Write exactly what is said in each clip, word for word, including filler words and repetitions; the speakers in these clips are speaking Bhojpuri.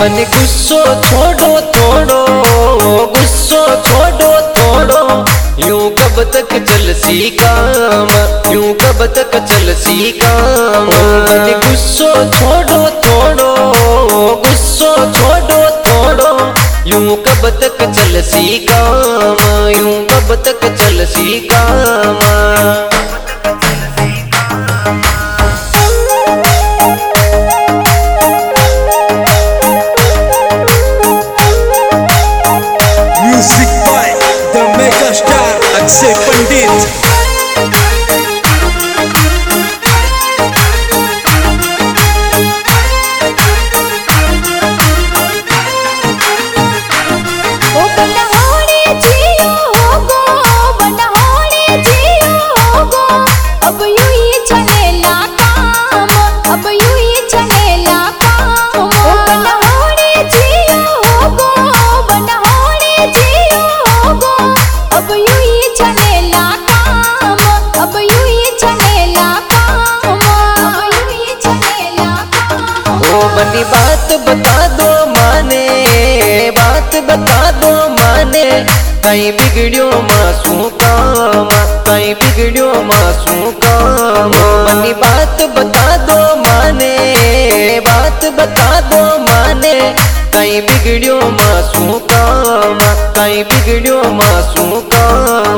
बनी गुस्सो छोड़ो छोड़ो, गुस्सो छोड़ो छोड़ो, यूं कब तक चलसी काम, यूं कब तक चलसी काम। बनी गुस्सो छोड़ो छोड़ो, गुस्सो छोड़ो छोड़ो, यूं कब तक चलसी काम, यूं कब तक चलसी काम। Music by the mega star Akshay Pandit. बनी बात बता दो माने, बात बता दो माने, कहीं बिगड़ियो मासूम काम, कहीं बिगड़ियो मासूम काम। बनी बात बता दो माने, बात बता दो माने, कहीं बिगड़ियो मासूम काम, कहीं बिगड़ियो मासूम काम।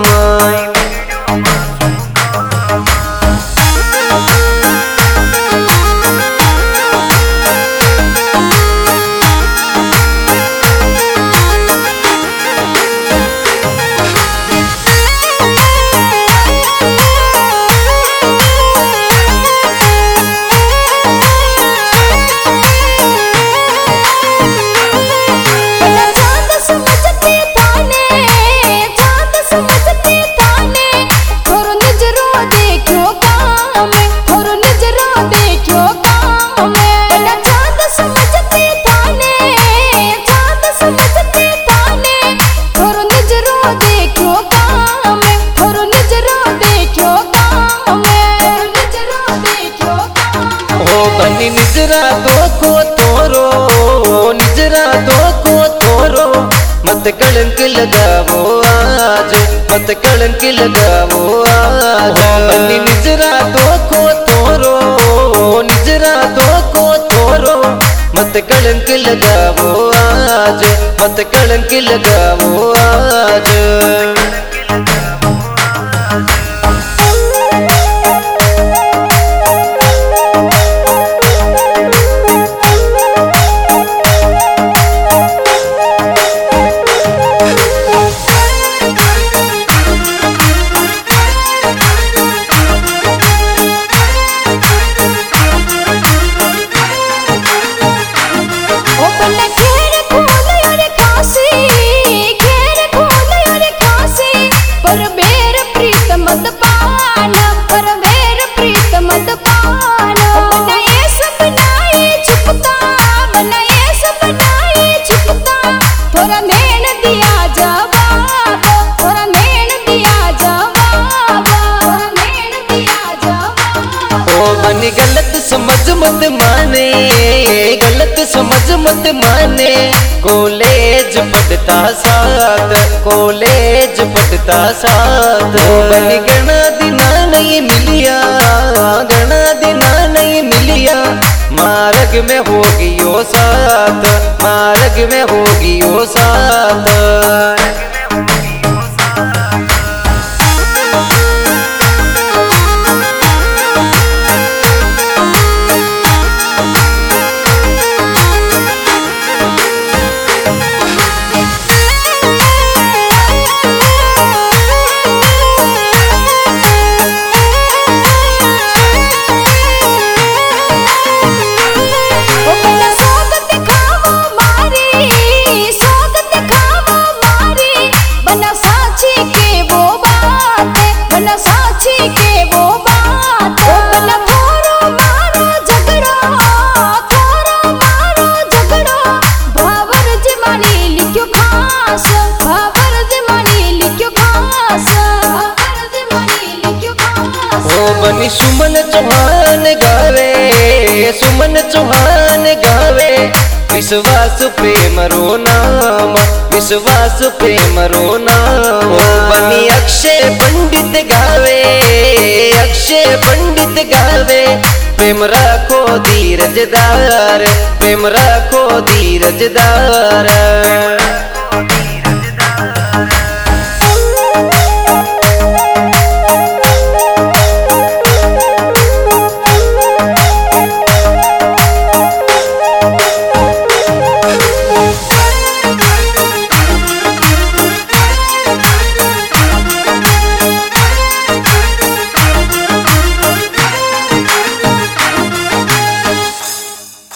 बनी निजरा दो को तोरो, निजरा दो को तोरो, मत कलंक लगावो आज, मत कलंक लगावो आज। बनी निजरा दो को तोरो, निजरा दो को तोरो, मत कलंक लगावो आज, मत कलंक लगावो आज। बनी गलत समझ मत माने, गलत समझ मत माने, कॉलेज पढ़ता साथ, कॉलेज पढ़ता साथ। बनी गणा दिना नहीं मिलिया, गणा दिना नहीं मिलिया, मार्ग में होगी यो साथ, मार्ग में होगी यो साथ। स्वागत खाओ मारी, स्वागत खाओ मारी, ओ बनी सुमन चौहान गावे, सुमन चौहान गावे, विश्वास प्रेम रो नाम, विश्वास प्रेम रो नाम। ओ बनी अक्षय पंडित गावे, अक्षय पंडित गावे, प्रेम रखो धीरजदार, प्रेम रखो धीरजदार।